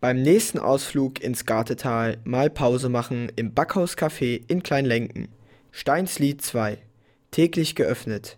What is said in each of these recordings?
Beim nächsten Ausflug ins Gartetal mal Pause machen im Backhaus-Café in Kleinlenken. Steinslied 2. Täglich geöffnet.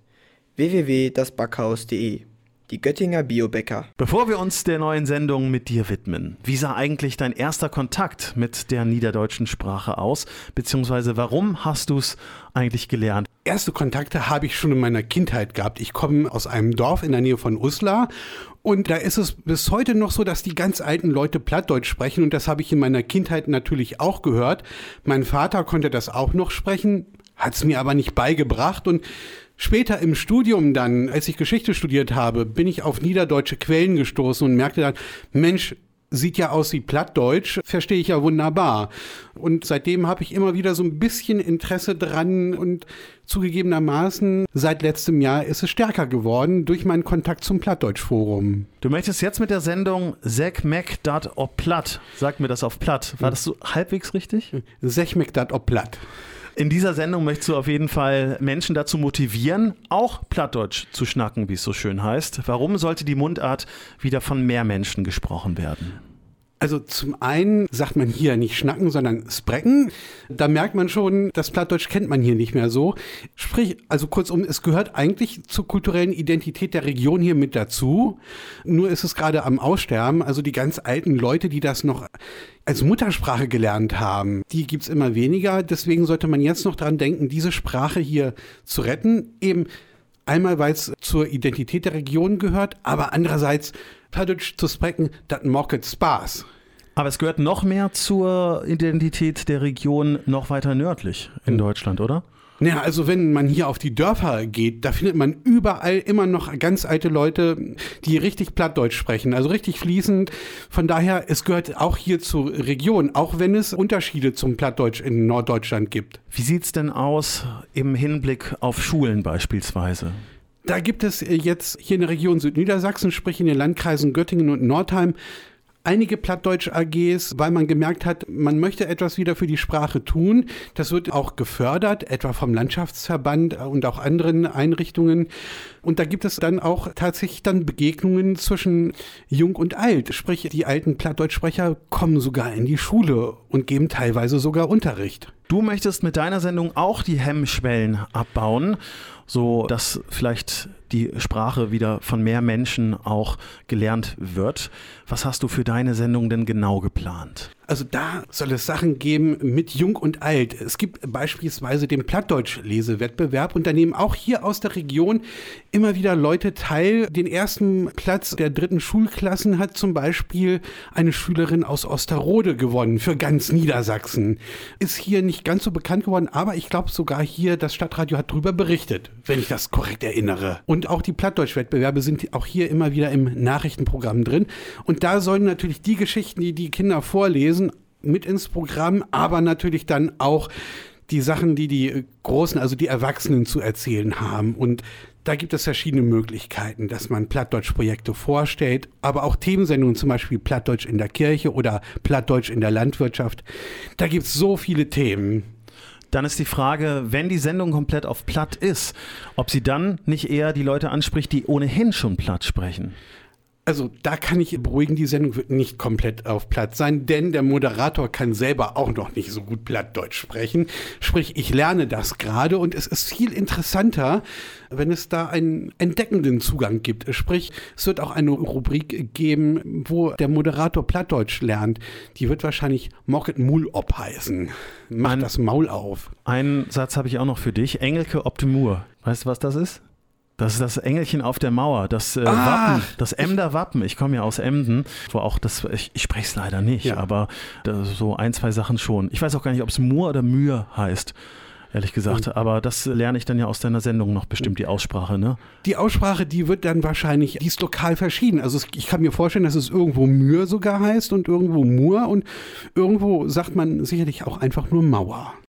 www.dasbackhaus.de. Die Göttinger Biobäcker. Bevor wir uns der neuen Sendung mit dir widmen, wie sah eigentlich dein erster Kontakt mit der niederdeutschen Sprache aus? Beziehungsweise warum hast du es eigentlich gelernt? Erste Kontakte habe ich schon in meiner Kindheit gehabt. Ich komme aus einem Dorf in der Nähe von Uslar. Und da ist es bis heute noch so, dass die ganz alten Leute Plattdeutsch sprechen. Und das habe ich in meiner Kindheit natürlich auch gehört. Mein Vater konnte das auch noch sprechen, hat es mir aber nicht beigebracht. Und später im Studium dann, als ich Geschichte studiert habe, bin ich auf niederdeutsche Quellen gestoßen und merkte dann, Mensch, sieht ja aus wie Plattdeutsch, verstehe ich ja wunderbar. Und seitdem habe ich immer wieder so ein bisschen Interesse dran und zugegebenermaßen seit letztem Jahr ist es stärker geworden durch meinen Kontakt zum Plattdeutsch-Forum. Du möchtest jetzt mit der Sendung Säckmeck dat ob Platt, sag mir das auf Platt. War das so halbwegs richtig? Säckmeck dat ob Platt. In dieser Sendung möchtest du auf jeden Fall Menschen dazu motivieren, auch Plattdeutsch zu schnacken, wie es so schön heißt. Warum sollte die Mundart wieder von mehr Menschen gesprochen werden? Also zum einen sagt man hier nicht schnacken, sondern sprecken. Da merkt man schon, das Plattdeutsch kennt man hier nicht mehr so. Sprich, also kurzum, es gehört eigentlich zur kulturellen Identität der Region hier mit dazu. Nur ist es gerade am Aussterben. Also die ganz alten Leute, die das noch als Muttersprache gelernt haben, die gibt's immer weniger. Deswegen sollte man jetzt noch dran denken, diese Sprache hier zu retten. Eben einmal, weil es zur Identität der Region gehört, aber andererseits Plattdeutsch zu sprechen, das macht Spaß. Aber es gehört noch mehr zur Identität der Region noch weiter nördlich in Deutschland, oder? Ja, also wenn man hier auf die Dörfer geht, da findet man überall immer noch ganz alte Leute, die richtig Plattdeutsch sprechen, also richtig fließend. Von daher, es gehört auch hier zur Region, auch wenn es Unterschiede zum Plattdeutsch in Norddeutschland gibt. Wie sieht's denn aus im Hinblick auf Schulen beispielsweise? Da gibt es jetzt hier in der Region Südniedersachsen, sprich in den Landkreisen Göttingen und Nordheim, einige Plattdeutsch-AGs, weil man gemerkt hat, man möchte etwas wieder für die Sprache tun. Das wird auch gefördert, etwa vom Landschaftsverband und auch anderen Einrichtungen. Und da gibt es dann auch tatsächlich dann Begegnungen zwischen Jung und Alt. Sprich, die alten Plattdeutschsprecher kommen sogar in die Schule und geben teilweise sogar Unterricht. Du möchtest mit deiner Sendung auch die Hemmschwellen abbauen, so dass vielleicht die Sprache wieder von mehr Menschen auch gelernt wird. Was hast du für deine Sendung denn genau geplant? Also da soll es Sachen geben mit Jung und Alt. Es gibt beispielsweise den Plattdeutsch-Lesewettbewerb und da nehmen auch hier aus der Region immer wieder Leute teil. Den ersten Platz der 3. Schulklassen hat zum Beispiel eine Schülerin aus Osterode gewonnen für ganz Niedersachsen. Ist hier nicht ganz so bekannt geworden, aber ich glaube sogar hier, das Stadtradio hat drüber berichtet, wenn ich das korrekt erinnere. Und auch die Plattdeutsch-Wettbewerbe sind auch hier immer wieder im Nachrichtenprogramm drin. Und da sollen natürlich die Geschichten, die die Kinder vorlesen, mit ins Programm, aber natürlich dann auch die Sachen, die die Großen, also die Erwachsenen zu erzählen haben. Und da gibt es verschiedene Möglichkeiten, dass man Plattdeutsch-Projekte vorstellt, aber auch Themensendungen, zum Beispiel Plattdeutsch in der Kirche oder Plattdeutsch in der Landwirtschaft. Da gibt es so viele Themen. Dann ist die Frage, wenn die Sendung komplett auf Platt ist, ob sie dann nicht eher die Leute anspricht, die ohnehin schon Platt sprechen. Also da kann ich beruhigen, die Sendung wird nicht komplett auf Platt sein, denn der Moderator kann selber auch noch nicht so gut Plattdeutsch sprechen. Sprich, ich lerne das gerade und es ist viel interessanter, wenn es da einen entdeckenden Zugang gibt. Sprich, es wird auch eine Rubrik geben, wo der Moderator Plattdeutsch lernt. Die wird wahrscheinlich Mocket Mul op heißen. Mach das Maul auf. Einen Satz habe ich auch noch für dich. Engelke op de Mur. Weißt du, was das ist? Das ist das Engelchen auf der Mauer, das Wappen, das Emder Wappen. Ich komme ja aus Emden, wo auch das, ich spreche es leider nicht, ja. Aber so 1, 2 Sachen schon. Ich weiß auch gar nicht, ob es Mur oder Mühe heißt, ehrlich gesagt. Aber das lerne ich dann ja aus deiner Sendung noch bestimmt, die Aussprache, ne? Die Aussprache, die wird dann wahrscheinlich, die ist lokal verschieden. Also ich kann mir vorstellen, dass es irgendwo Mühe sogar heißt und irgendwo Mur und irgendwo sagt man sicherlich auch einfach nur Mauer.